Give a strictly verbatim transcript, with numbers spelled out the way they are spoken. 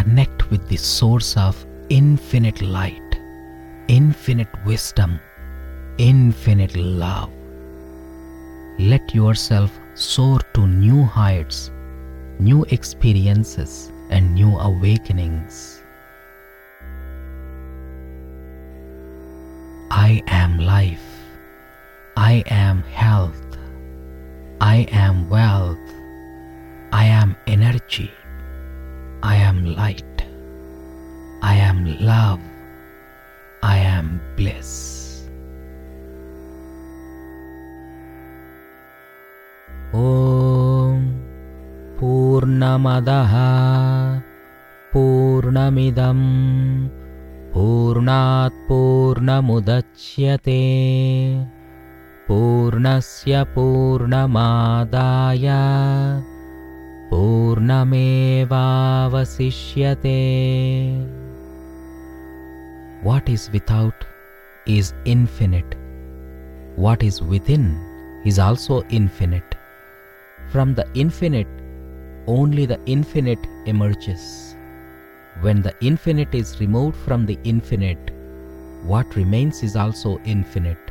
connect with the source of infinite light, infinite wisdom, infinite love. Let yourself soar to new heights, new experiences, and new awakenings. I am life. I am health. I am wealth. I am energy. I am light. I am love. I am bliss. Om Purnamadaha Purnamidam Purnat Purnamudachyate Purnasya Purnamadaya Purnamevavasishyate. What is without is infinite. What is within is also infinite. From the infinite, only the infinite emerges. When the infinite is removed from the infinite, what remains is also infinite.